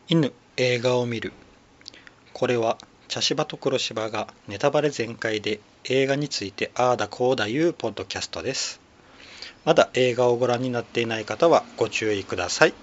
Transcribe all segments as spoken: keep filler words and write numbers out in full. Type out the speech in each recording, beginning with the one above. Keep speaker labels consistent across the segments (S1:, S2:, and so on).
S1: 犬映画を見る。これは茶芝と黒芝がネタバレ全開で映画についてああだこうだいうポッドキャストです。まだ映画をご覧になっていない方はご注意ください。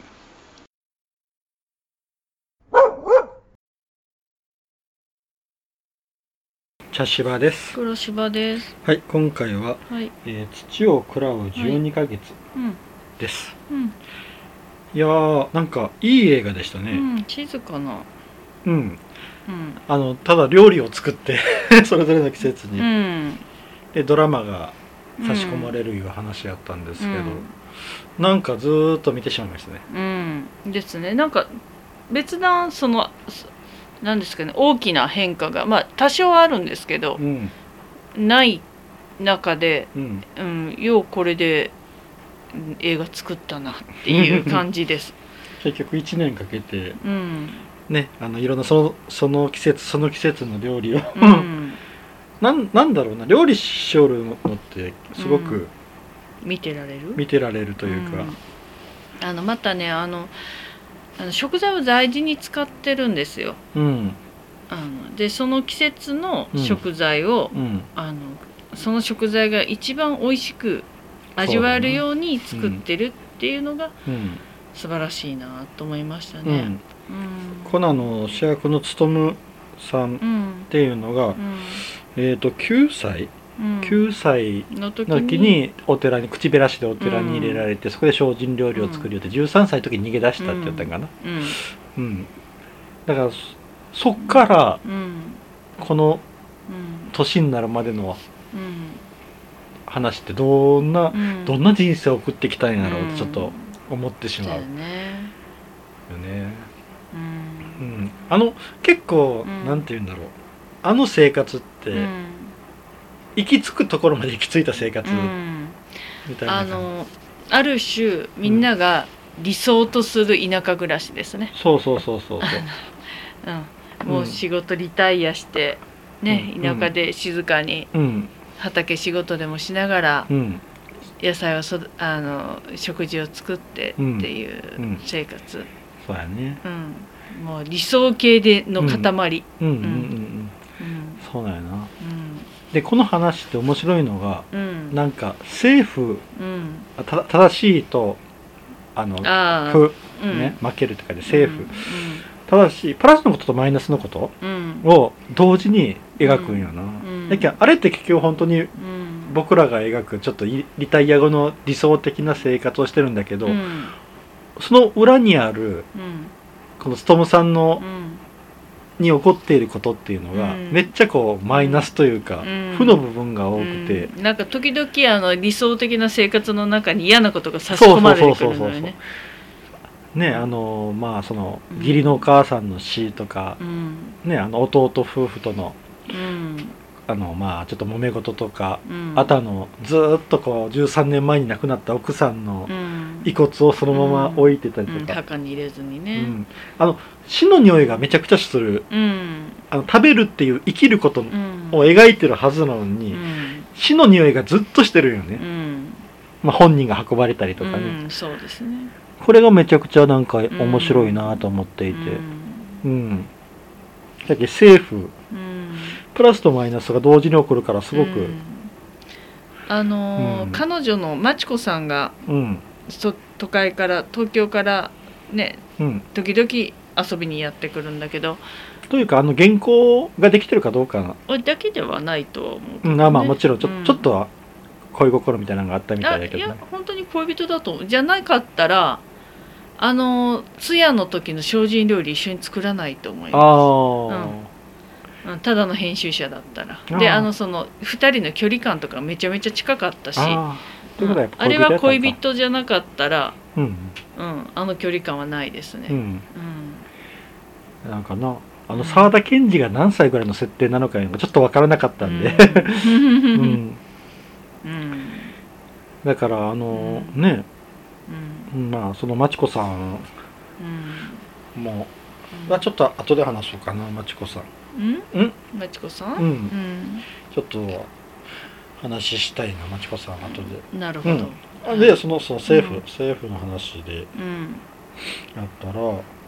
S1: 茶芝です。
S2: 黒芝です。
S1: はい、今回は、
S2: はい
S1: えー土を喰らうじゅうにかげつ
S2: うん
S1: です。
S2: うん
S1: いやー、なんかいい映画でした
S2: う
S1: ね。
S2: ん静かな
S1: うん。
S2: うん
S1: あのただ料理を作ってそれぞれの季節に、
S2: うん
S1: でドラマが差し込まれるいう話やったんですけど、
S2: うん
S1: なんかずーっと見てしまいましたね。
S2: うんですね。なんか別なそのそなんですかね、大きな変化がまあ多少あるんですけど、
S1: うん
S2: ない中で、
S1: うん
S2: うん、ようこれでうん映画作ったなっていう感じです。
S1: 結局いちねんかけて
S2: うん
S1: ね、あのいろんなそのその季節その季節の料理を、
S2: うん
S1: なんなんだろうな、料理しよるのってすごく
S2: 見てられる
S1: 見てられるというか、
S2: うんあのまたねあのあの食材を大事に使ってるんですよ。
S1: うん
S2: あのでその季節の食材を、
S1: うん
S2: あのその食材が一番美味しく味わえるように作ってるっていうのが
S1: うん
S2: 素晴らしいなと思いましたね。
S1: うん、
S2: うん
S1: コナの主役の勉さんっ
S2: うん
S1: ていうのが、
S2: うん
S1: えっ、ときゅうさい
S2: うん
S1: きゅうさい
S2: の時
S1: の時
S2: に
S1: にお寺に口減らしでお寺に入れられて、そこで精進料理を作るよってじゅうさんさいの時に逃げ出したって言ったんかな。
S2: うん
S1: うん、だから そ, そっから
S2: うん
S1: この
S2: うん
S1: 年になるまでの
S2: うん
S1: 話ってどんな、
S2: うん
S1: どんな人生を送ってきたんやろうってちょっと
S2: うん
S1: 思ってしまうよ
S2: だよね。
S1: ね。
S2: う
S1: うんん、あの結構、
S2: うん
S1: なんて言うんだろう、あの生活って、
S2: うん
S1: 行き着くところまで行き着いた生活
S2: うん
S1: みたいな感じ、
S2: あのある種みんなが理想とする田舎暮らしですね。
S1: そうそうそうそうそう
S2: うん、もう仕事リタイアして、ね、
S1: うん
S2: 田舎で静かに
S1: うん
S2: 畑仕事でもしながら
S1: うん
S2: 野菜をそあの食事を作ってっていう
S1: うん
S2: 生活、
S1: そうやね。
S2: うん、もう理想系での塊、
S1: うんうんうんうん
S2: うん
S1: そうなんやな。
S2: うん
S1: でこの話って面白いのが、
S2: うん
S1: なんか政府
S2: うん
S1: た正しいとあの
S2: ああ
S1: ふ
S2: うん
S1: ね、負けるって書いて政府、
S2: うん
S1: 正しいプラスのこととマイナスのこと
S2: うん
S1: を同時に描くんよな。
S2: ん
S1: だけどあれって結局本当に
S2: うん
S1: 僕らが描くちょっとリタイア後の理想的な生活をしてるんだけど、
S2: うん
S1: その裏にある
S2: うん
S1: この勉さんの
S2: うん
S1: に起こっていることっていうのが、
S2: うん
S1: めっちゃこうマイナスというか、
S2: うん
S1: 負の部分が多くて、
S2: うんなんか時々あの理想的な生活の中に嫌なことが差し込まれてくるのよね。
S1: ね、あのまあその
S2: うん
S1: 義理のお母さんの死とか、
S2: うん
S1: ね、あの弟夫婦との
S2: うん
S1: あのまあちょっと揉め事とか、
S2: うん
S1: あとあのずーっとこうじゅうさんねんまえに亡くなった奥さんの
S2: うん
S1: 遺骨をそのまま置いてたり
S2: うん
S1: とか、
S2: 墓に入れずに
S1: う
S2: ね。
S1: んあの死の匂いがめちゃくちゃする、
S2: うん
S1: あの食べるっていう生きることを
S2: うん
S1: 描いてるはずなのに、
S2: うん
S1: 死の匂いがずっとしてるよね、
S2: うん
S1: まあ、本人が運ばれたりとかね、
S2: うんそうですね。
S1: これがめちゃくちゃなんか面白いなと思っていて、
S2: うん
S1: うんだけど政府
S2: うん
S1: プラスとマイナスが同時に起こるからすごく、
S2: うんあのー
S1: うん
S2: 彼女のまちこさんが
S1: うん
S2: そ都会から東京からね
S1: うん
S2: 時々遊びにやってくるんだけど、
S1: というかあの原稿ができてるかどうかな、
S2: 俺だけではないとは思うけど、ね。
S1: うん、まあまあもちろんちょ,、
S2: うん
S1: ちょっとは恋心みたいなのがあったみたいだけ
S2: あいや
S1: どね。
S2: 本当に恋人だと思う。じゃなかったらあの通夜の時の精進料理一緒に作らないと思い
S1: あ
S2: ま
S1: あ、
S2: うんただの編集者だったら。
S1: あー
S2: であのそのふたりの距離感とかめちゃめちゃ近かったし、
S1: あーということはやっぱ
S2: あれは恋
S1: やったのか、
S2: 人じゃなかったら、
S1: うん
S2: うん、あの距離感はないですね。
S1: うん、
S2: うん
S1: なんかなあの
S2: うん
S1: 沢田研二が何歳ぐらいの設定なのかいうのがちょっとわからなかったんで、
S2: う
S1: うんん、
S2: うん
S1: だからあの、
S2: うん
S1: ね
S2: うん
S1: まあそのまちこさん
S2: うん
S1: もはちょっと後で話そうかな。まちこさん
S2: うん
S1: うん
S2: まちこさん、
S1: うん
S2: うん
S1: ちょっと話したいな、まちこさん後で。
S2: なるほど。
S1: あでそのその政府、
S2: うん
S1: 政府の話で
S2: うん
S1: やったら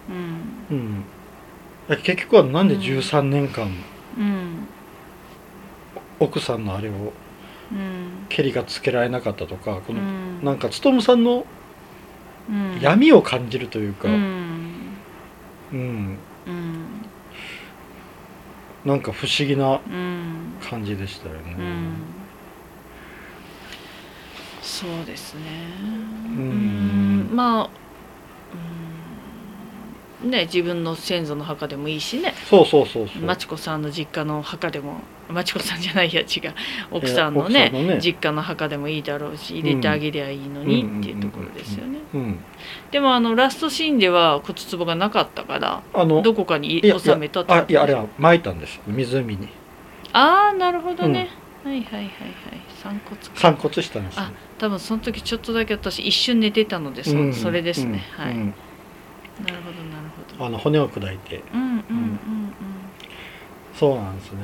S2: うん
S1: うん結局はなんでじゅうさんねんかん、
S2: うん、
S1: 奥さんのあれを
S2: うん、
S1: ケリがつけられなかったとか、この、
S2: うん、
S1: なんか勉さんの
S2: うん、
S1: 闇を感じるというか、
S2: う
S1: うん、
S2: ん、うん、
S1: なんか不思議な
S2: うん、
S1: 感じでしたよね。
S2: うん、そうですね。
S1: う
S2: う
S1: ん、
S2: ん、まあ、うん、ね、自分の先祖の墓でもいいしね。
S1: そうそうそうそう。
S2: まちこさんの実家の墓でも、まちこさんじゃないや違う、奥
S1: え
S2: さんのね、
S1: 奥さんのね
S2: 実家の墓でもいいだろうし、入れてあげりゃいいのにっていうところですよね。
S1: うんうんうんうん。
S2: でもあのラストシーンでは骨壺がなかったから、
S1: あの
S2: どこかに
S1: いや
S2: 収めたって
S1: いやあ
S2: こと
S1: いやあれは撒いたんです、湖に。
S2: ああ、なるほどね、うん、はいはいはいはい、散骨か、
S1: 散骨したんですね。
S2: あ、多分その時ちょっとだけ私一瞬寝てたので そ,、
S1: うん、
S2: それですね、
S1: うん、
S2: はい、
S1: うん、
S2: なるほどなるほど、
S1: あの骨を砕いて、
S2: うんうんうんうん、
S1: そうなんですね、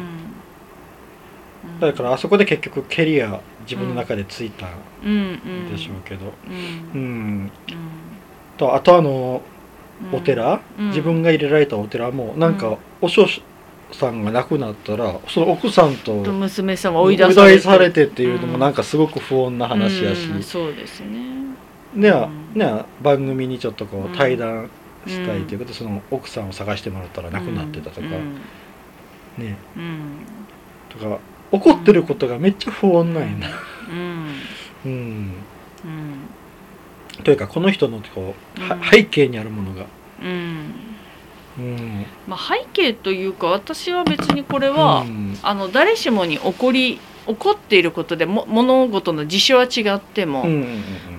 S2: うん、
S1: だからあそこで結局ケリは自分の中でついたんでしょうけど、
S2: うん
S1: うん、
S2: うん、
S1: とあとあのお寺、
S2: うん、
S1: 自分が入れられたお寺もなんかお師匠さんが亡くなったらその奥さんと
S2: 娘さんは追い
S1: 追い
S2: 出されて
S1: 出されてっていうのもなんかすごく不穏な話やし、
S2: うん、そうですね、
S1: ね、
S2: うん、
S1: ね番組にちょっとこう対談
S2: うん
S1: したいということで、その奥さんを探してもらったら亡くなってたとか、
S2: うん、
S1: ね、
S2: うん、
S1: とか怒ってることがめっちゃ不穏なんやな、
S2: うん
S1: うん
S2: うん
S1: というかこの人のこう、
S2: うん、
S1: 背景にあるものが、
S2: うん
S1: うん、
S2: まあ、背景というか私は別にこれは、うん、あの誰しもに起こり起こっていることでも物事の事象は違っても、うんうんうん、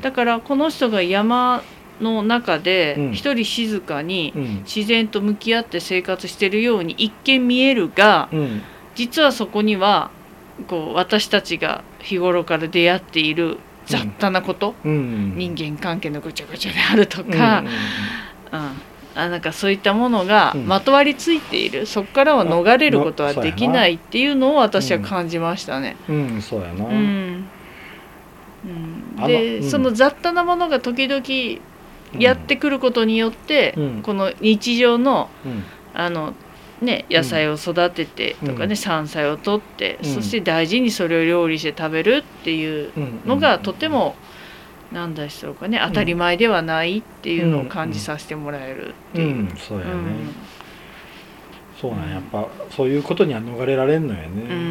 S2: だからこの人が山の中で一人静かに自然と向き合って生活しているように一見見えるが、うん、実はそこにはこう私たちが日頃から出会っている雑多なこと、うんうん、人間関係のぐちゃぐちゃであるとか、うんうんうんうん、あなんかそういったものがまとわりついている、うん、そこからは逃れることはできないっていうのを私は感じましたね。
S1: うん、うん、そうやな、
S2: うんうん、で、うん、その雑多なものが時々やってくることによって、うん、この日常の、うん、あのね、野菜を育ててとかね、うん、山菜を取って、うん、そして大事にそれを料理して食べるっていうのがとても何でしょうかね、当たり前ではないっていうのを感じさせてもらえるっていう、うん
S1: うん、そうやね、うん、そうなんやっぱそういうことには逃れられんのやね、うんうん、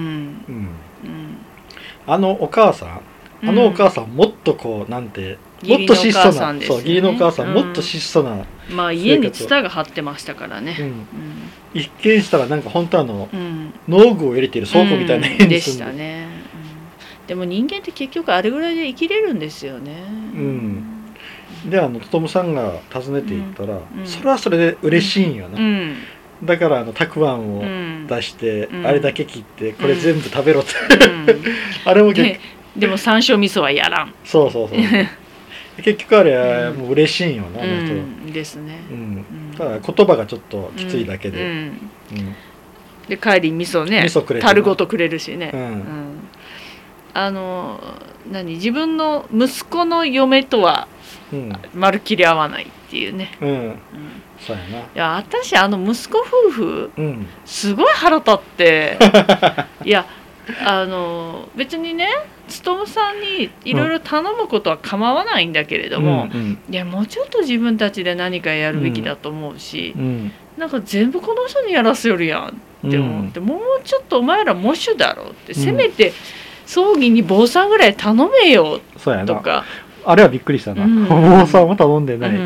S1: あのお母さんあのお母さんもっとこうなんてもっと質素な、ね、そう義理のお母さん、うん、もっと質素な、
S2: まあ家にツタが張ってましたからね、うんうん、
S1: 一見したらなんか本当あの、うん、農具を入れている倉庫みたいな
S2: 変でしたね、うん、でも人間って結局あれぐらいで生きれるんですよね、
S1: うんであのトムさんが訪ねていったら、うん、それはそれで嬉しいんよな、うん、だからあのたくあんを出して、うん、あれだけ切ってこれ全部食べろって、うん、あれも結構
S2: でも山椒味噌はやらん
S1: そうそうそう結局あれはもう嬉しいんよな、うん、あの人、うん、
S2: ですね、
S1: うん、ただ言葉がちょっときついだけで、うんうん、
S2: で帰り味噌ね味噌くれ樽ごとくれるしね、うんうん、あの何自分の息子の嫁とはまるっきり合わないっていうね、うんうん、
S1: そうやな。い
S2: や私あの息子夫婦、うん、すごい腹立っていやあの別にね勉さんにいろいろ頼むことは構わないんだけれども、うんうん、いやもうちょっと自分たちで何かやるべきだと思うし、うん、なんか全部この人にやらせよるやんって思って、うん、もうちょっとお前ら喪主だろうって、うん、せめて葬儀に坊さんぐらい頼めよとか、
S1: あれはびっくりしたな、うん、坊さんは頼んでない、うん、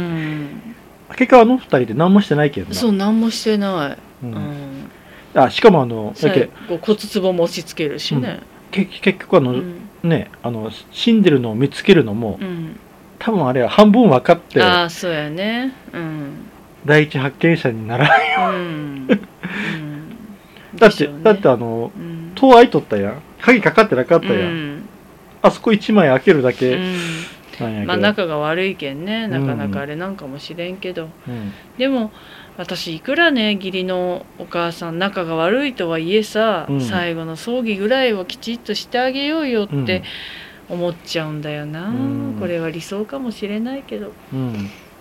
S1: 結果あの二人で何もしてないけどな。
S2: そう何もしてない、うん
S1: うん、あしかもあの
S2: だけ骨壺も押し付けるしね、
S1: うん、結局あの、うん、ねあの死んでるのを見つけるのも、うん、多分あれは半分分かって、
S2: あそうやね、うん、
S1: 第一発見者にならないよ、うんうん、だって、ね、だってあの、うん、戸開いとったやん、鍵かかってなかったやん、うん、あそこ一枚開けるだけ、うん
S2: まあ仲が悪いけんねなかなかあれなんかもしれんけど、うん、でも私いくらね義理のお母さん仲が悪いとはいえさ、うん、最後の葬儀ぐらいはきちっとしてあげようよって思っちゃうんだよな、うん、これは理想かもしれないけど、
S1: うん、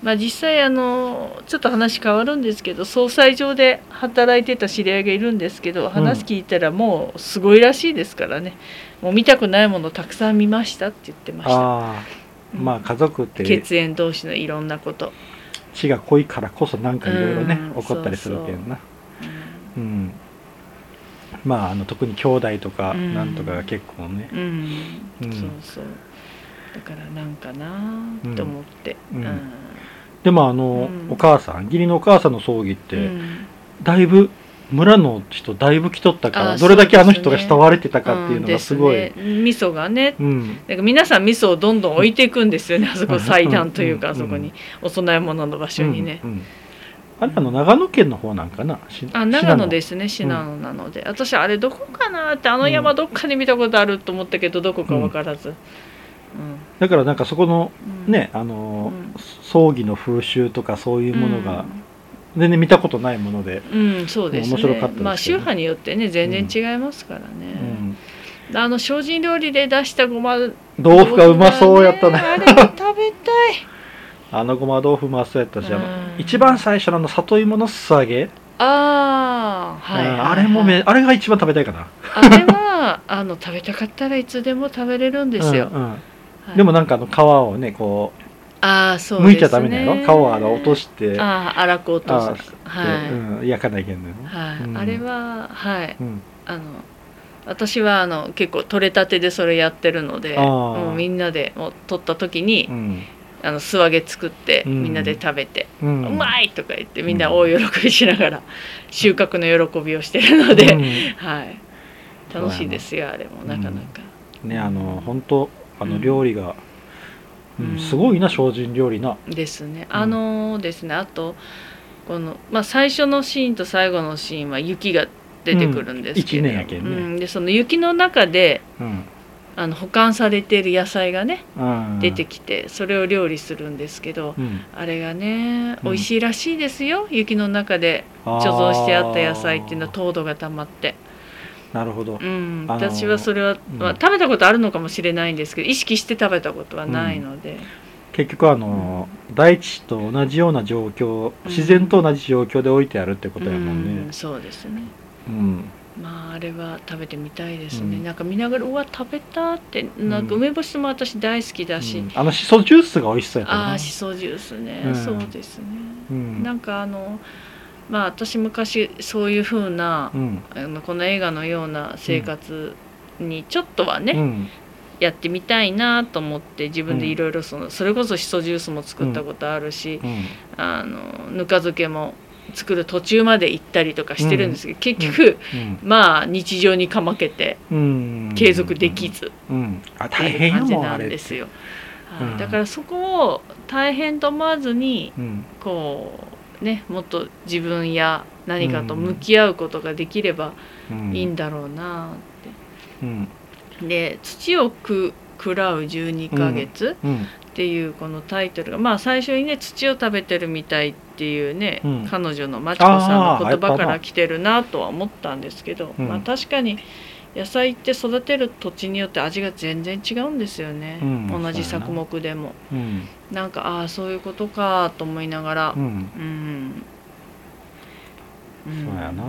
S2: まあ、実際あのちょっと話変わるんですけど、総裁場で働いてた知り合いがいるんですけど、話聞いたらもうすごいらしいですからね、もう見たくないものたくさん見ましたって言ってました。
S1: あ、うん、まあ家族って
S2: 血縁同士のいろんなこと、
S1: 血が濃いからこそなんかいろいろね、うん、起こったりするけんな。うん、うん、まああの特に兄弟とかなんとかが結構ね、うん
S2: うん、そうそうだからなんかなと思って、うんうん
S1: うん、でもあの、うん、お母さん義理のお母さんの葬儀って、うん、だいぶ村の人だいぶ来とったから、どれだけあの人が慕われてたかっていうのがすごい、
S2: うんね、味噌がね、うん、だから皆さん味噌をどんどん置いていくんですよね、あそこ祭壇というか、あそこにお供え物の場所にね、うんうん、
S1: あれあの長野県の方なんかな、
S2: あ長野ですね、信濃なので、うん、私あれどこかなってあの山どっかで見たことあると思ったけどどこか分からず、うん
S1: うん、だからなんかそこのね、うん、あの、うん、葬儀の風習とかそういうものが全然見たことないもので、
S2: うん、そうですね、面白かったですけどね。まあ宗派によってね全然違いますからね、うん、あの精進料理で出したごま
S1: 豆腐がうまそうやったね、
S2: あれ食べたい
S1: あのごま豆腐うまそうやったし、あの一番最初のあの里芋の素揚げ、
S2: ああ、はい、はい、
S1: あれもめあれが一番食べたいかな。
S2: あれはあの食べたかったらいつでも食べれるんですよ、うんうん、
S1: はい、でもなんかあの皮をねこう、
S2: あそうですね、
S1: 剥いちゃダメだよ、皮をあの落として、
S2: あ粗く落とす、
S1: はい、うん、焼かないけんね、
S2: はい、うん、あれははい、うん、あの私はあの結構取れたてでそれやってるので、もうみんなでもう取った時に、うん、あの素揚げ作ってみんなで食べて、うん、うまいとか言ってみんな大喜びしながら収穫の喜びをしてるので、うん、はい、楽しいですよあれもなかなか、
S1: うん、ね、あの本当あの料理が、うんうん、すごいな精進料理な
S2: ですね、あのですね、あとこの、まあ、最初のシーンと最後のシーンは雪が出てくるんですけど、うん、いちねんやけんね、うん、でその雪の中で、うん、あの保管されている野菜がね、うん、出てきてそれを料理するんですけど、うん、あれがね美味しいらしいですよ、うん、雪の中で貯蔵してあった野菜っていうのは糖度がたまって。
S1: なるほど、
S2: うん、あのー、私はそれは、まあ、食べたことあるのかもしれないんですけど意識して食べたことはないので、
S1: 結局あの、うん、大地と同じような状況、自然と同じ状況で置いてあるってことやもんね、
S2: うんうん、そうですね、
S1: うん、
S2: まああれは食べてみたいですね、うん、なんか見ながらうわ食べたってなんか梅干しも私大好きだし、うん、
S1: あのしそジュースが美味しそうやったね。
S2: ああしそジュースね、うん、そうですね、うん、なんかあのまあ私昔そういう風な、うん、あのこの映画のような生活にちょっとはね、うん、やってみたいなと思って自分でいろいろそのそれこそしそジュースも作ったことあるし、うん、あのぬか漬けも作る途中まで行ったりとかしてるんですけど、結局、うん、まあ日常にかまけて継続できずっていう感じなんですよ、はい、だからそこを大変と思わずに、うん、こうねもっと自分や何かと向き合うことができればいいんだろうなって、うんうん、で土をく喰らうじゅうにかげつ、うんうんっていうこのタイトルがまあ最初にね土を食べてるみたいっていうね、うん、彼女のまちこさんの言葉から来てるなとは思ったんですけど、まあ、確かに野菜って育てる土地によって味が全然違うんですよね、うん、同じ作目でも、うん、なんかああそういうことかと思いながら、うんうん
S1: うん、そうやな、うん、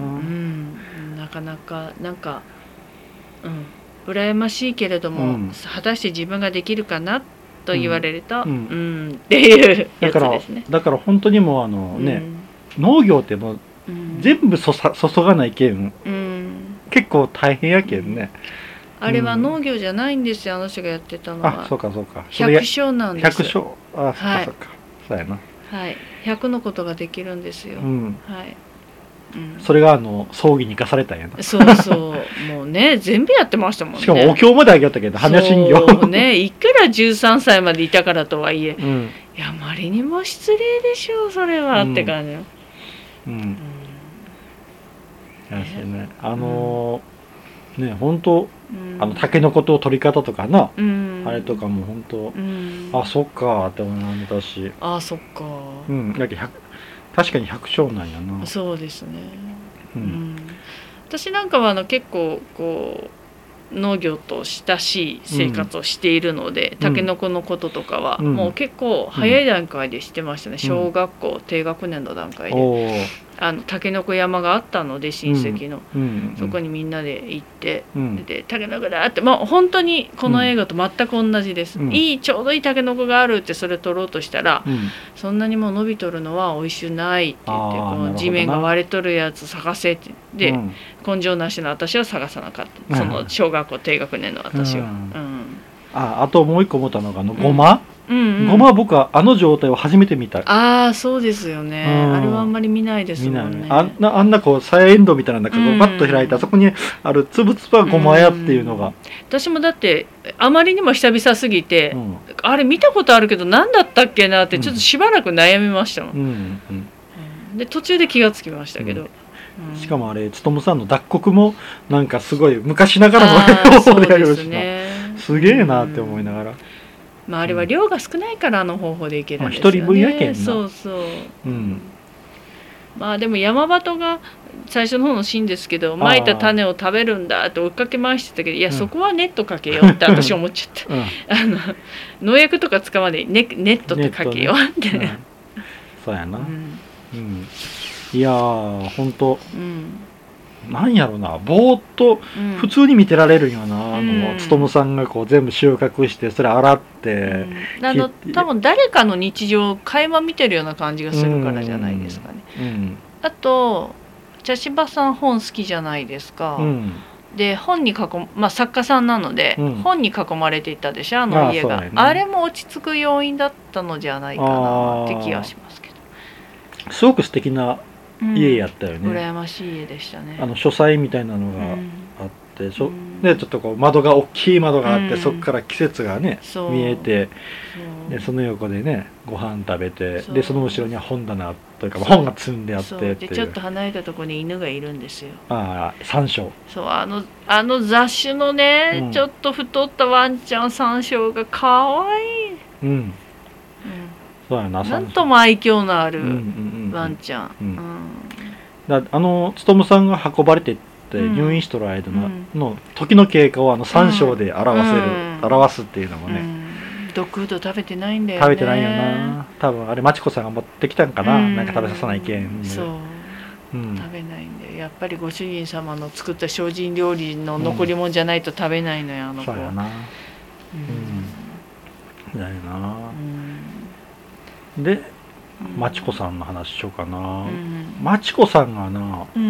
S2: なかなかなんかうん羨ましいけれども、うん、果たして自分ができるかなってと言われると、うんうんうん、っていうやつですね。
S1: だから、だから本当にもうあのね、うん、農業ってもう全部そさ注がないけん、うん、結構大変やけんね、
S2: うん、あれは農業じゃないんですよ、あの人がやってたのは。
S1: あ、そうかそうか。
S2: 百姓なんです。
S1: 百姓、あ、そうかそうか、そうやな。
S2: はい、百のことができるんですよ。うん、はい。
S1: うん、それがあの葬儀に生かされたんやな。
S2: そうそうもうね全部やってましたもんね。
S1: しかもお経まであげよったけど般若心経
S2: そうねいくらじゅうさんさいまでいたからとはいえ、うん、いやあまりにも失礼でしょうそれは、うん、って感じよ。うん、うん、
S1: やしねあのー、ね本当、うん、あのタケノコと取り方とかな、うん、あれとかも本当、うん、あそっかって思いたし、
S2: あそっか、
S1: うん、だけど確かに百姓なんやな。
S2: そうですね、うんうん、私なんかはあの結構こう農業と親しい生活をしているので、うん、タケノコのこととかはもう結構早い段階で知ってましたね、うん、小学校低学年の段階であのタケノコ山があったので親戚の、うん、そこにみんなで行って、うん、でタケノコだって、まあ、本当にこの映画と全く同じです、うん、いいちょうどいいタケノコがあるってそれ取ろうとしたら、うん、そんなにも伸びとるのはおいしゅうないって言ってこの地面が割れとるやつ探せってで、うん、根性なしの私は探さなかった、その小学校低学年の私は、うんうん、
S3: あ, あともう一個思ったのがあのごま、うんうんうん、ごまは僕はあの状態を初めて見た。
S2: ああそうですよね、うん、あれはあんまり見ないですもんね。
S3: あんなあんなこうサヤエンドウみたいなのがこうバッと開いた、うん、そこにあるつぶつぶはごまやっていうのが、うん、
S2: 私もだってあまりにも久々すぎて、うん、あれ見たことあるけど何だったっけなってちょっとしばらく悩みましたもん、うんうんうん、で途中で気がつきましたけど、うん
S3: うん、しかもあれ勉さんの脱穀もなんかすごい昔ながらの方法でやりました。すげえなって思いながら、うん、
S2: まあ、あれは量が少ないからあの方法でいけるんですよね、
S3: まあ、一人分やけんな。
S2: そうそう、うん、まあでも山鳩が最初の方のシーンですけどまいた種を食べるんだって追っかけ回してたけどいや、うん、そこはネットかけようって私思っちゃった、うん、あの農薬とか使わないネネットってかけようって、ね、
S3: うん、そうやな、うんうん、いやーほんと、うんなんやろなぼーっと普通に見てられるよな、うん、あの勉さんがこう全部収穫してそれ洗って、
S2: うん、あの多分誰かの日常を垣間見てるような感じがするからじゃないですかね、うんうん、あと茶芝さん本好きじゃないですか、うん、で本に囲む、まあ、作家さんなので、うん、本に囲まれていたでしょあの家が あ, ね、あれも落ち着く要因だったのじゃないかなって気がしますけど
S3: すごく素敵な家やったよね、
S2: うん、羨ましい家でしたね。
S3: あの書斎みたいなのがあって、うん、うん、でちょっとこう窓が大きい窓があって、うん、そこから季節がね見えてでその横でねご飯食べてでその後ろには本棚というか本が積んであってっていう
S2: でちょっと離れたところに犬がいるんですよ。
S3: ああ山椒
S2: そうあのあの雑種のね、うん、ちょっと太ったワンちゃん山椒がかわいい、うん、うん、そうやななんとも愛嬌のあるワンちゃん、うんうんうん
S3: うん、だあの勉さんが運ばれてって入院しとる間の,、うん、の時の経過をあの山椒で表せる、うん、表すっていうのもね、うん、
S2: ドッグフード食べてないんだよね。
S3: 食べてないよな多分あれまちこさんが持ってきたんかな、うん、なんか食べさせないけん
S2: そう、うん、食べないんでやっぱりご主人様の作った精進料理の残り物じゃないと食べないのよ、うん、あの子は。そうやな、
S3: うん、だよな、うん、でまちこさんの話しようかな、うん、まちこさんがな、うん、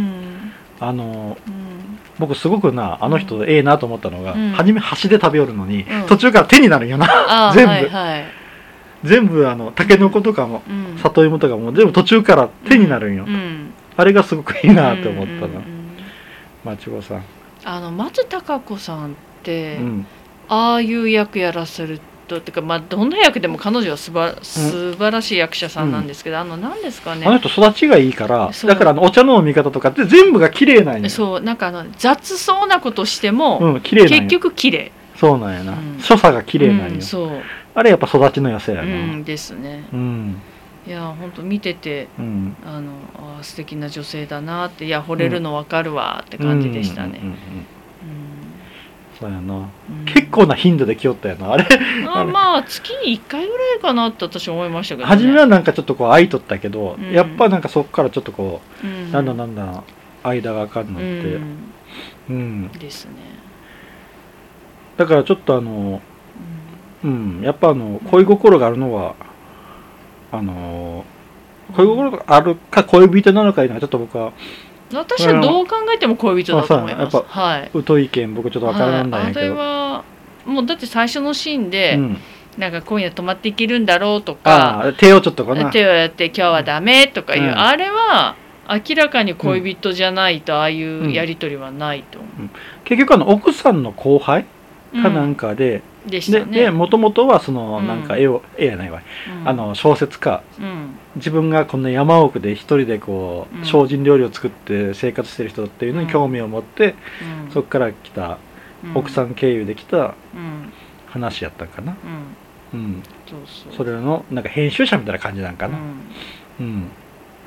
S3: あの、うん、僕すごくなあの人ええなと思ったのが、うん、初め箸で食べよるのに、うん、途中から手になるんよな全部、はいはい、全部あのタケノコとかも、うん、里芋とかも全部途中から手になるんよ、うん、あれがすごくいいなと思ったな、うんうんうん、まちこさん
S2: あの松たか子さんって、うん、ああいう役やらせるとってか、まあ、どんな役でも彼女はすば素晴らしい役者さんなんですけど、うん、あの何ですかね
S3: あの人育ちがいいからだからあのお茶の飲み方とかって全部が綺麗なんや。
S2: そうなんかあの雑そうなことしても、うん、綺麗なんや結局綺麗
S3: そうなんやな、うん、所作が綺麗なんや、うん、そうあれやっぱ育ちの良さやな、
S2: うん、ですね、うん、いや本当見てて、うん、あのあ素敵な女性だなっていや惚れるの分かるわって感じでしたね。
S3: そうやな、うん、結構な頻度で来よったよなあれ
S2: あまあ月にいっかいぐらいかなって私思いましたけど、ね、
S3: 初めはなんかちょっとこう空いとったけど、うん、やっぱなんかそこからちょっとこう、うん、なんだなんだ間が空かんのって、うんうん、ですねだからちょっとあの、うん、うん、やっぱあの恋心があるのはあの恋心があるか恋人なのかいうのはちょっと僕は
S2: 私はどう考えても恋人だと思います。
S3: はい。疎い意見僕ちょっとわからないんだけど、はい、あれは
S2: もうだって最初のシーンで、うん、なんか今夜泊まっていけるんだろうとか、
S3: あ手をちょっとかな
S2: 手をやって今日はダメとかいう、うん、あれは明らかに恋人じゃないと、うん、ああいうやり取りはないと思う。うん、
S3: 結局あの奥さんの後輩かなんかで。うんでしたね、でもともとはそのなんか絵を、うん、絵やないわ、うん、あの小説家、うん、自分がこの山奥で一人でこう、うん、精進料理を作って生活してる人っていうのに興味を持って、うん、そこから来た、うん、奥さん経由で来た話やったんかな、うんうん、そうそうそれのなんか編集者みたいな感じなんかな、うん、うん、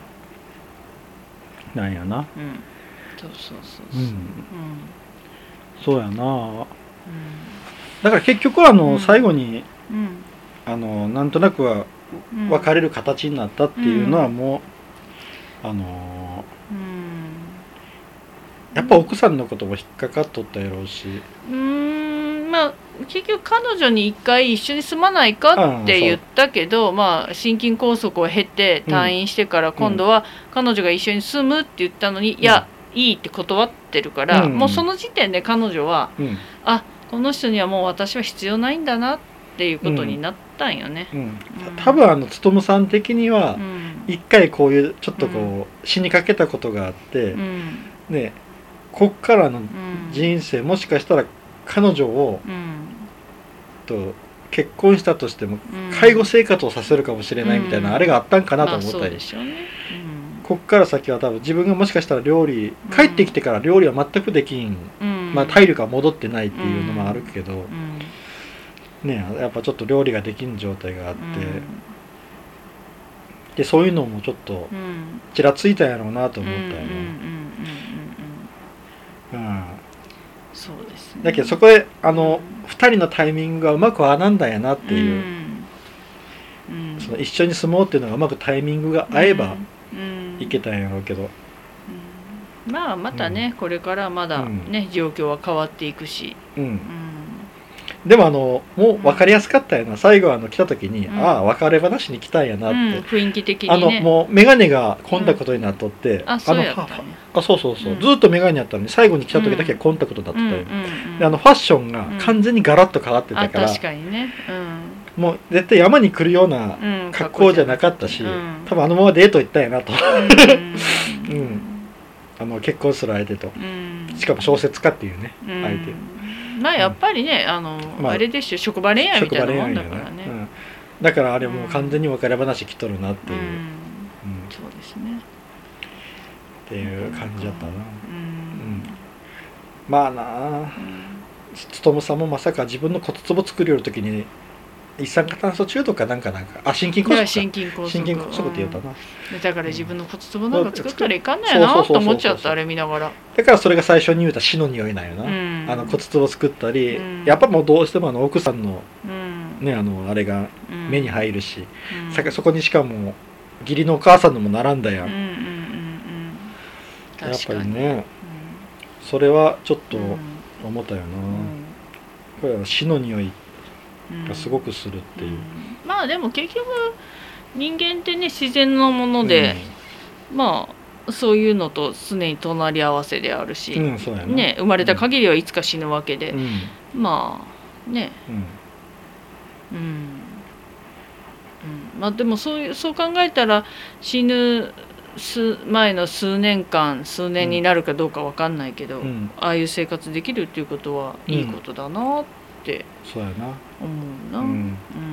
S3: なんやな、うん、そうそうそうそう、うん、 そうやな、うん、だから結局はあの、うん、最後に、うん、あのなんとなくは別れる形になったっていうのはもう、うん、あのーうん、やっぱ奥さんのことも引っかかっとったやろうし、
S2: うーん、まあ結局彼女に一回一緒に住まないかって言ったけど、まあ心筋梗塞を経て退院してから今度は彼女が一緒に住むって言ったのに、うん、いやいいって断ってるから、うん、もうその時点で彼女は、うん、あ、この人にはもう私は必要ないんだなっていうことになったんよね、うんうん、
S3: 多分あの勉さん的には一回こういうちょっとこう死にかけたことがあって、うん、ね、こっからの人生、もしかしたら彼女を、うん、と結婚したとしても介護生活をさせるかもしれないみたいな、うん、あれがあったんかなと思ったり、まあそうでしょうね、うん、こっから先は多分自分がもしかしたら料理、帰ってきてから料理は全くできん、うん、まあ体力が戻ってないっていうのもあるけど、うん、ね、やっぱちょっと料理ができん状態があって、うん、でそういうのもちょっとちらついたんやろうなと思ったよね。
S2: そうですね、
S3: だけどそこであの、うん、ふたりのタイミングがうまく合わなんだんやなっていう、うんうん、その一緒に住もうっていうのがうまくタイミングが合えばいけたんやろうけど、
S2: うん、まあまたね、うん、これからまだね、うん、状況は変わっていくし、うんうん、
S3: でもあのもう分かりやすかったよな、うん、最後あの来た時に、うん、ああ別れ話に来たんやなって、うん、
S2: 雰囲気的に、ね、
S3: あのもう眼鏡が混んだことになっとって、
S2: うん、あそうやったね、
S3: あそうそうそう、うん、ずっと眼鏡やったのに最後に来た時だけコンタクトだったよ、うんうんうん、であのファッションが完全にガラッと変わってたから、
S2: うん、確かにね、
S3: うん、もう絶対山に来るような格好じゃなかったし、うん、多分あのままデート行ったんやなと、うんうん、あの結婚する相手と、うん、しかも小説家っていうね、うん、相手、
S2: まあやっぱりね、あの、まあ、あれでしょ、職場恋愛みたいなもんだからね、うん、
S3: だからあれもう完全に別れ話来とるなっていう、うんうん、
S2: そうですね
S3: っていう感じだったな、うんうん、まあな勉さんもまさか自分の骨壺作りよる時に一酸化炭素中毒かなんかなんかあ心筋梗塞か
S2: 心筋梗塞
S3: 心筋梗塞って言うたな、
S2: うん、だから自分の骨壺なんか作ったらいかんのやなと思っちゃった、あれ見ながら。
S3: だからそれが最初に言うた死の匂いなんよな、うん、あの骨壺作ったり、うん、やっぱもうどうしてもあの奥さんの、うん、ね、あのあれが目に入るし、うん、そこにしかも義理のお母さんのも並んだやん、うんうんうんうん、やっぱりね、うん、それはちょっと思ったよな、うん、これは死の匂いがすごくするっていう、うん、
S2: まあでも結局人間ってね自然のもので、うん、まあそういうのと常に隣り合わせであるし、うんそうやなね、生まれた限りはいつか死ぬわけで、うん、まあね、うんうんうん、まあでもそういうそう考えたら死ぬ前の数年間数年になるかどうか分かんないけど、うん、ああいう生活できるっていうことはいいことだなって
S3: そうやな
S2: 思うな、うんうんうん、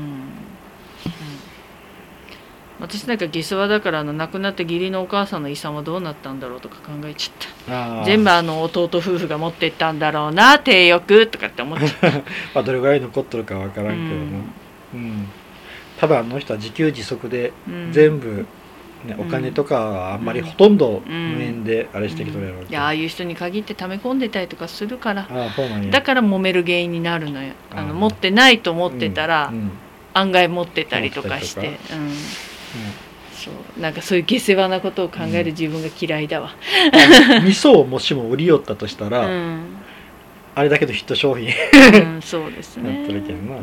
S2: 私なんか下世話だからあの亡くなった義理のお母さんの遺産はどうなったんだろうとか考えちゃった。全部あの弟夫婦が持ってったんだろうな、定欲とかって思っちゃった
S3: まあどれぐらい残っとるか分からんけどな、うんうん、多分あの人は自給自足で全部、うんね、お金とかはあんまりほとんど無縁であれしてきとるやろうけど、うんうん、い
S2: やああいう人に限って溜め込んでたりとかするから、ああそうなんや、だから揉める原因になるのよ。あの持ってないと思ってたら、うんうん、案外持ってたりとかして、うんうん、そうなんかそういう下世話なことを考える自分が嫌いだわ、
S3: うん、味噌をもしも売り寄ったとしたら、うん、あれだけどヒット商品
S2: うん、そうですね、
S3: なっとるけどな、うんうん、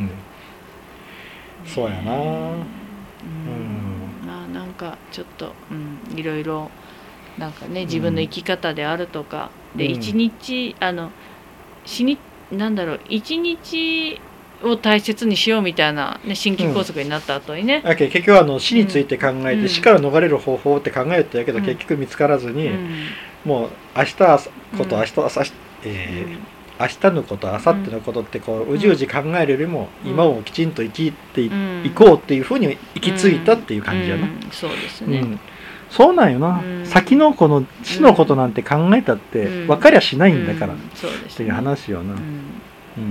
S3: そうやな、うん
S2: なんかちょっと、うん、いろいろなんかね自分の生き方であるとか、うん、で一日あの死になんだろう一日を大切にしようみたいな、ね、心筋梗塞になった後にね、
S3: うん、結局あの死について考えて、うん、死から逃れる方法って考えたけど、うん、結局見つからずに、うん、もう明日こと明日朝、うんえーうん明日のこと明後日のことってこううじうじ考えるよりも今をきちんと生きていこうっていうふうに行き着いたっていう感じやな、うん
S2: うん、そうですね、うん、
S3: そうなんよな、うん、先のこの死のことなんて考えたって分かりゃしないんだから、うんうん、っていう話よな、うんうん、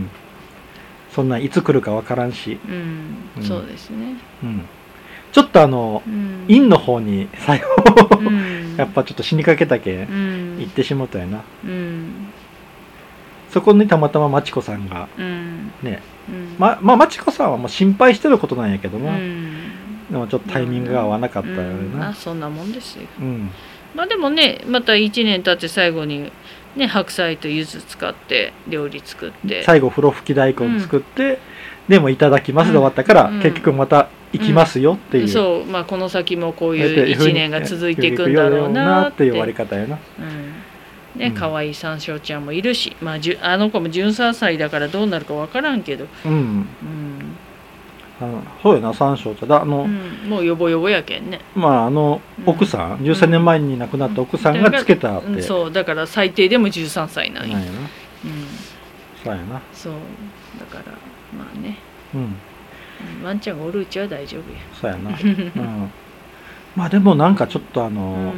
S3: そんないつ来るか分からんし、
S2: うんうん、そうですね、
S3: うん、ちょっとあの、うん、陰の方に最後やっぱちょっと死にかけたけ、うん、行ってしもたよな、
S2: うん
S3: そこにたまたままちこさんが、
S2: うん、
S3: ね、
S2: うん、
S3: ままあまちこさんはもう心配してることなんやけども、
S2: うん、
S3: でもちょっとタイミングが合わなかったよな、
S2: うん、あそんなもんですよ、
S3: うん、
S2: まあでもねまたいちねん経って最後にね白菜と柚子使って料理作って
S3: 最後風呂吹き大根作って、うん、でもいただきますで終わったから、うん、結局また行きますよっていう、うん、
S2: そうまあこの先もこういういちねんが続いていくんだろうなって
S3: いう終わり方やな、
S2: うん、ね可愛い山椒ちゃんもいるし、まあ、じゅあの子もじゅうさんさいだからどうなるか分からんけど、
S3: うん、うん、そうやな山椒ちゃんだあの、
S2: うん、もうヨボヨボやけんね
S3: まああの奥さん、うん、じゅうさんねんまえに亡くなった奥さんがつけたって、
S2: うん、そうだから最低でもじゅうさんさいなんや
S3: なんやな、うん、そうやな
S2: そうだからまあね
S3: うん
S2: ワンちゃんがおるうちは大丈夫や
S3: そうやな、うん、まあでもなんかちょっとあの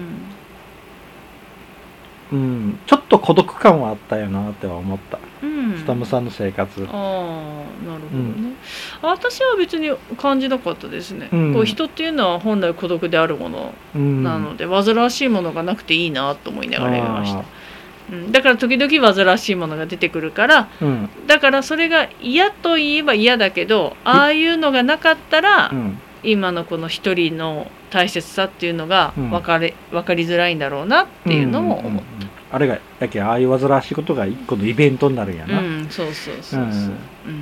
S3: うん、うん、ちょっと孤独感はあったよなっては思った、うん、スタムさんの生活
S2: ああなるほどね、うん、私は別に感じなかったですね、うん、こう人っていうのは本来孤独であるものなので、うん、煩わしいものがなくていいなと思いながら読みました、うん、だから時々煩わしいものが出てくるから、うん、だからそれが嫌といえば嫌だけどああいうのがなかったら、うん、今のこの一人の大切さっていうのが分かれ、分かりづらいんだろうなっていうのも思った、うんうんうん、
S3: あれがやけああいう煩わしいことが一個のイベントになるんやな、
S2: うん、そうそうそうそう、うんうん、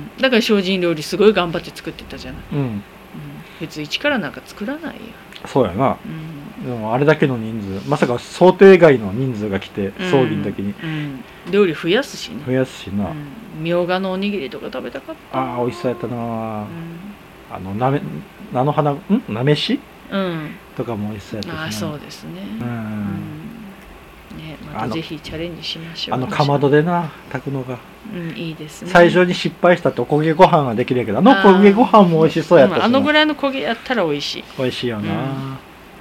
S2: だから精進料理すごい頑張って作ってたじゃない、うんうん、別に一からなんか作らないよ
S3: そうやな、うん、でもあれだけの人数まさか想定外の人数が来て、うん、葬儀の時に、
S2: うんうん、料理増やすしね
S3: 増やすしな、
S2: みょうがのおにぎりとか食べたかった
S3: ああ美味しそうやったな、うん、あのなめ菜の花んなめし、うん、とかも美味しそうやったしな
S2: あそうですね、うんうんね、またぜひチャレンジしましょう
S3: あのかまどでな炊くのが、
S2: うん、いいですね
S3: 最初に失敗したっておこげご飯はできるけどあのこげご飯も美味しそうやったしな、
S2: あのぐらいの焦げやったら美味しい
S3: 美味しいよな、うんうん、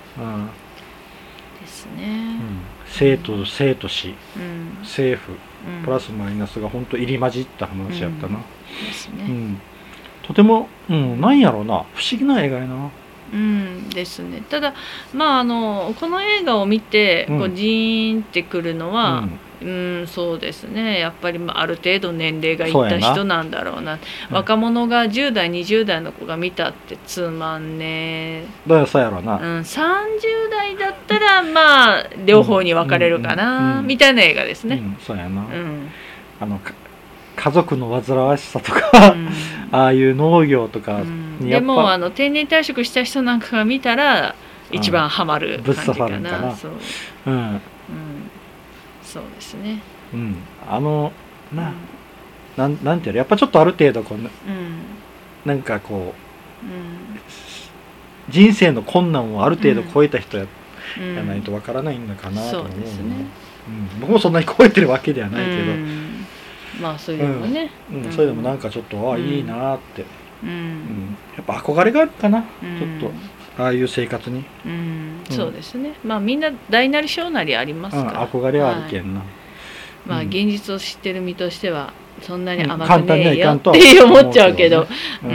S2: ですね、
S3: うん、生と生と死、うん、政府、うん、プラスマイナスが本当入り混じった話やったな、うん、
S2: ですね、うん、
S3: とても、うん、なんやろうな不思議な映画やな
S2: うんですね、ただまああのこの映画を見て、うん、こうジーンってくるのは、うん、うんそうですねやっぱりある程度年齢がいった人なんだろうな、うん、若者がじゅう代にじゅう代の子が見たってつまんねえ
S3: どうそうやろうな、
S2: うん、さんじゅう代だったらまあ両方に分かれるかな、みたいな映画ですね、
S3: うん、そうやな、うん、あの家族の煩わしさとか、うん、ああいう農業とか
S2: にやっぱ、うん、でもあの定年退職した人なんかが見たら一番ハマる感じかな、ぶっ刺さるかなそう、うんうん、そうですね、
S3: うん、あのな、うん、なんなんていうのやっぱちょっとある程度こう、うん、なんかこう、うん、人生の困難をある程度超えた人や、うん、やないとわからないんだかなと思う、そうですね、うん、僕もそんなに超えてるわけではないけど、うん
S2: まあそういうのもね、
S3: うんうん、それでもなんかちょっとああいいなって、うんうん、やっぱ憧れがあるかな、うん、ちょっとああいう生活に、
S2: うんうん、そうですねまあみんな大なり小なりありますから、
S3: うん、憧れはあるけんな、はい、
S2: まあ現実を知ってる身としてはそんなに甘くねえよって思っちゃうけど、うん、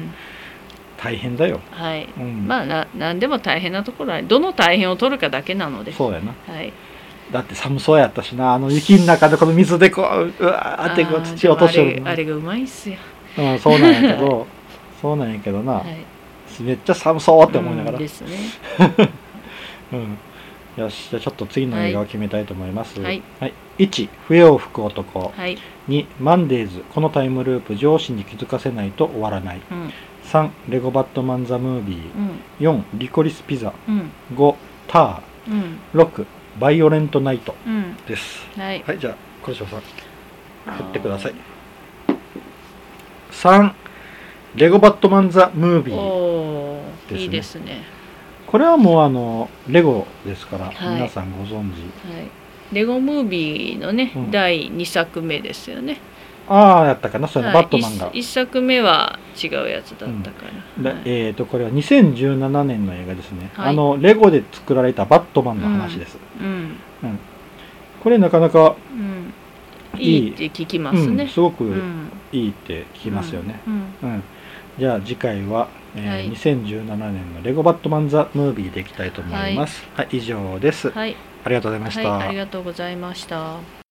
S3: 大変だよ、
S2: はい、まあな何でも大変なところはどの大変を取るかだけなので
S3: そうやな、
S2: はい
S3: だって寒そうやったしなあの雪の中でこの水でこううわーってこう土を落としてる
S2: あれ、あれがうまいっすよ、
S3: うん、そうなんやけどそうなんやけどな、はい、めっちゃ寒そうって思いながら、うん、
S2: ですね、
S3: うん、よしじゃあちょっと次の映画を決めたいと思います、
S2: はい
S3: はい、いち笛を吹く男、
S2: はい、
S3: にマンデーズこのタイムループ上司に気づかせないと終わらない、うん、さんレゴバットマンザムービー、うん、よんリコリスピザ、うん、ごター、うん、ろくバイオレントナイトです、
S2: うん、はい、
S3: はい、じゃあ小島さん振ってください。さんレゴバットマンザムービーですね。
S2: いいですね。
S3: これはもうあのレゴですから、はい、皆さんご存知、
S2: はい、レゴムービーのね、うん、だいにさくめですよね。
S3: ああやったかなそれ、はい、バットマンが
S2: いっさくめは違うやつだったから、
S3: うんはい、えーとこれはにせんじゅうななねんの映画ですね、はい、あのレゴで作られたバットマンの話です、うんうんうん、これなかなか
S2: いい、うん、いいって聞きますね、
S3: うん、すごくいいって聞きますよね、うんうんうん、じゃあ次回は、えーはい、にせんじゅうななねんのレゴバットマンザムービーでいきたいと思います、はい、はい、以上です、はい、ありがとうございました、
S2: はい、ありがとうございました。